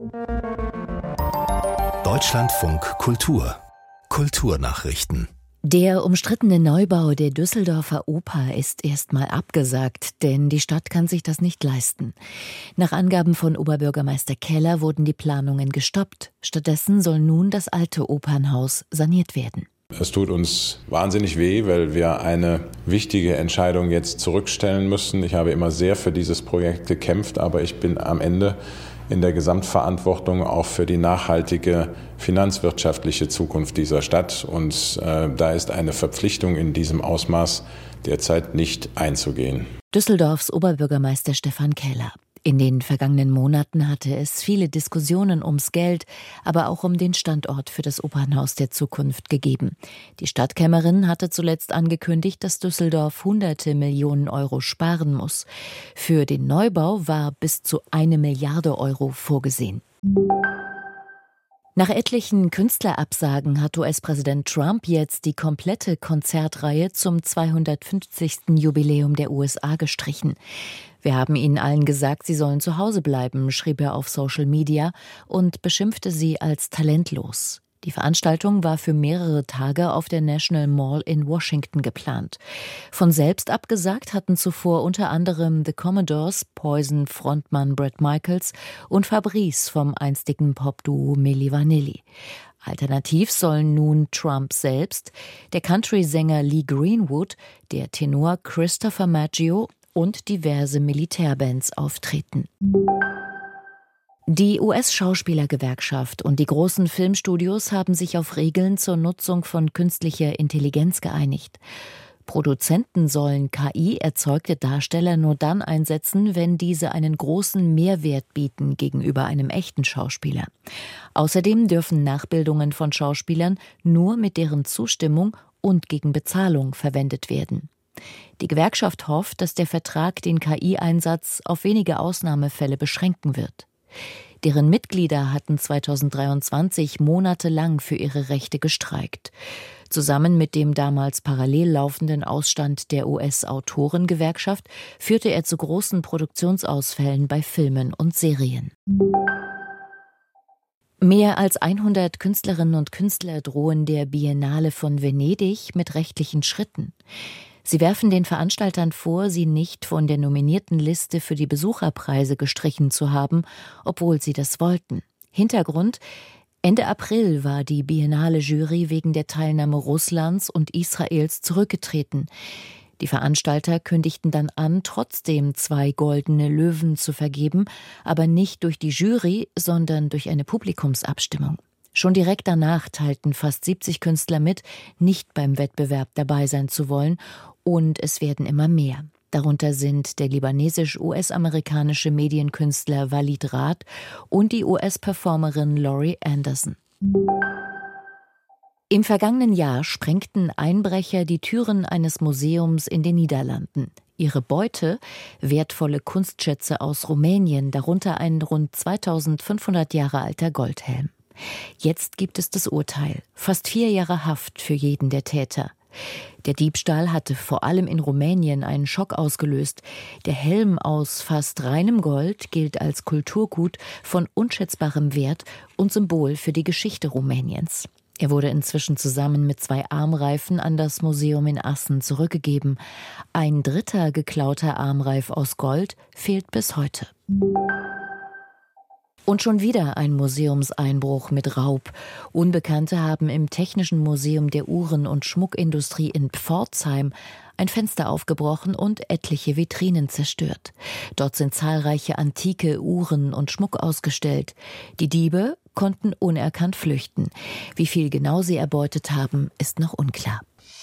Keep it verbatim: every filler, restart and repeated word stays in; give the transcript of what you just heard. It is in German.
Deutschlandfunk Kultur. Kulturnachrichten. Der umstrittene Neubau der Düsseldorfer Oper ist erstmal abgesagt, denn die Stadt kann sich das nicht leisten. Nach Angaben von Oberbürgermeister Keller wurden die Planungen gestoppt. Stattdessen soll nun das alte Opernhaus saniert werden. Es tut uns wahnsinnig weh, weil wir eine wichtige Entscheidung jetzt zurückstellen müssen. Ich habe immer sehr für dieses Projekt gekämpft, aber ich bin am Ende in der Gesamtverantwortung auch für die nachhaltige finanzwirtschaftliche Zukunft dieser Stadt. Und äh, da ist eine Verpflichtung in diesem Ausmaß derzeit nicht einzugehen. Düsseldorfs Oberbürgermeister Stefan Keller. In den vergangenen Monaten hatte es viele Diskussionen ums Geld, aber auch um den Standort für das Opernhaus der Zukunft gegeben. Die Stadtkämmerin hatte zuletzt angekündigt, dass Düsseldorf hunderte Millionen Euro sparen muss. Für den Neubau war bis zu eine Milliarde Euro vorgesehen. Nach etlichen Künstlerabsagen hat U S-Präsident Trump jetzt die komplette Konzertreihe zum zweihundertfünfzigsten Jubiläum der U S A gestrichen. Wir haben ihnen allen gesagt, sie sollen zu Hause bleiben, schrieb er auf Social Media und beschimpfte sie als talentlos. Die Veranstaltung war für mehrere Tage auf der National Mall in Washington geplant. Von selbst abgesagt hatten zuvor unter anderem The Commodores, Poison-Frontmann Bret Michaels und Fabrice vom einstigen Popduo Milli Vanilli. Alternativ sollen nun Trump selbst, der Country-Sänger Lee Greenwood, der Tenor Christopher Maggio und diverse Militärbands auftreten. Die U S-Schauspielergewerkschaft und die großen Filmstudios haben sich auf Regeln zur Nutzung von künstlicher Intelligenz geeinigt. Produzenten sollen K I-erzeugte Darsteller nur dann einsetzen, wenn diese einen großen Mehrwert bieten gegenüber einem echten Schauspieler. Außerdem dürfen Nachbildungen von Schauspielern nur mit deren Zustimmung und gegen Bezahlung verwendet werden. Die Gewerkschaft hofft, dass der Vertrag den K I-Einsatz auf wenige Ausnahmefälle beschränken wird. Deren Mitglieder hatten zweitausenddreiundzwanzig monatelang für ihre Rechte gestreikt. Zusammen mit dem damals parallel laufenden Ausstand der U S-Autorengewerkschaft führte er zu großen Produktionsausfällen bei Filmen und Serien. Mehr als hundert Künstlerinnen und Künstler drohen der Biennale von Venedig mit rechtlichen Schritten. Sie werfen den Veranstaltern vor, sie nicht von der nominierten Liste für die Besucherpreise gestrichen zu haben, obwohl sie das wollten. Hintergrund: Ende April war die Biennale-Jury wegen der Teilnahme Russlands und Israels zurückgetreten. Die Veranstalter kündigten dann an, trotzdem zwei goldene Löwen zu vergeben, aber nicht durch die Jury, sondern durch eine Publikumsabstimmung. Schon direkt danach teilten fast siebzig Künstler mit, nicht beim Wettbewerb dabei sein zu wollen, und es werden immer mehr. Darunter sind der libanesisch-U S-amerikanische Medienkünstler Walid Raad und die U S-Performerin Laurie Anderson. Im vergangenen Jahr sprengten Einbrecher die Türen eines Museums in den Niederlanden. Ihre Beute, wertvolle Kunstschätze aus Rumänien, darunter ein rund zweitausendfünfhundert Jahre alter Goldhelm. Jetzt gibt es das Urteil. Fast vier Jahre Haft für jeden der Täter. Der Diebstahl hatte vor allem in Rumänien einen Schock ausgelöst. Der Helm aus fast reinem Gold gilt als Kulturgut von unschätzbarem Wert und Symbol für die Geschichte Rumäniens. Er wurde inzwischen zusammen mit zwei Armreifen an das Museum in Assen zurückgegeben. Ein dritter geklauter Armreif aus Gold fehlt bis heute. Und schon wieder ein Museumseinbruch mit Raub. Unbekannte haben im Technischen Museum der Uhren- und Schmuckindustrie in Pforzheim ein Fenster aufgebrochen und etliche Vitrinen zerstört. Dort sind zahlreiche antike Uhren und Schmuck ausgestellt. Die Diebe konnten unerkannt flüchten. Wie viel genau sie erbeutet haben, ist noch unklar.